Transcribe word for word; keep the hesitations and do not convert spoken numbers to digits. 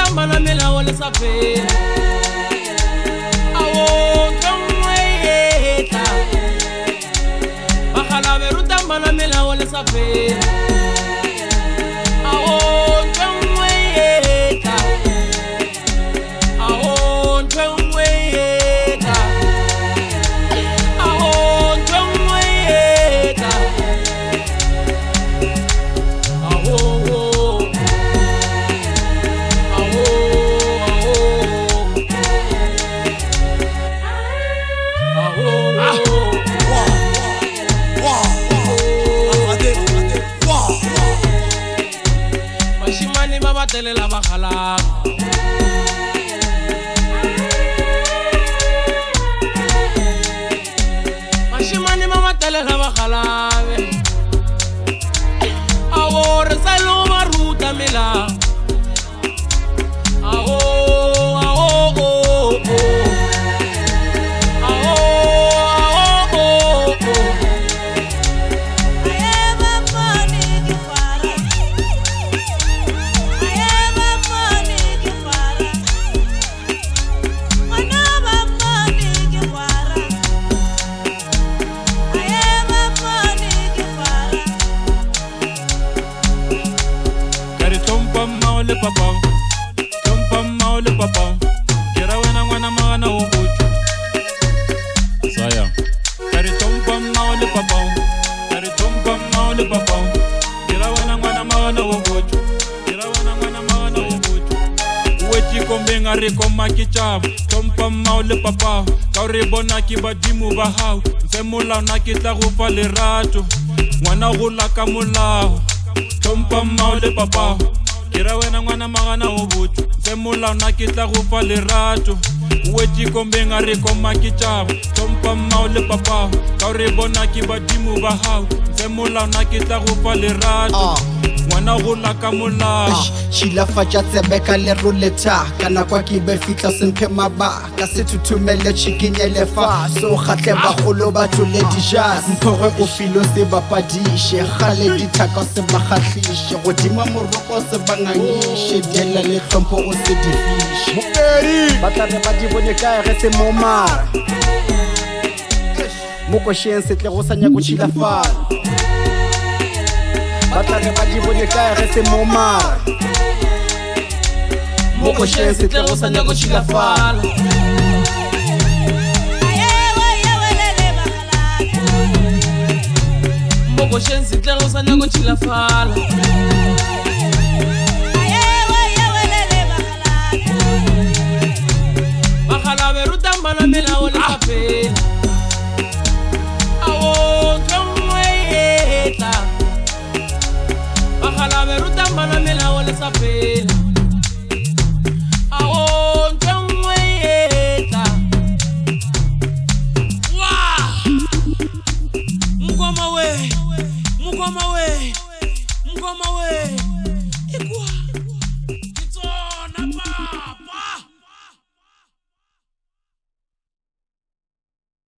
mana mela wala sape awo kamweta bakhala beruta mana mela wala sape awo kamweta awo kamweta awo kamweta awo Mashimani mama tele la bakhala Mashimani mama tele la bakhala Awo resalo maruta mela Awo awo le papa, tompa mao le papa, kira wena mwana mwana wobuchu. Saya, kari tompa mao le papa, kari tompa mao le papa, kira wena mwana mwana wobuchu, kira wena mwana mwana wobuchu. Uwechi kombe ngari koma kichab, tompa mao le papa, kauri bona kibadimu bahau, nsemula na kita gufa le rato, mwana gula kamulao, tompa mao le papa. Kira wena mwana magana wobuchu Semula na kita gufa le rato Uwechi kombe ngari koma kichaba Tompa mao le papa Kauri bona kibadimu bahau Semula na kita gufa le rato Mwana gula kamula Shila faja tsebeka le ruleta Kana kwa kibe fitla sempe maba Kasi tutumele chikinye le fa So khatle bakholo batho le dijaz Mpore o filo se bapadishe Khale ditaka se bakhatlishe Godima moroko se banganishe Diela le hlompo o se difishe Mukeri Batlare ba di bone ka re se momara Moko shen se tle go sanya go chila fa Batlare ba di bone ka re se momara Moko shen se tle go sanya go chila fa Moko shen se tle go sanya go chila fa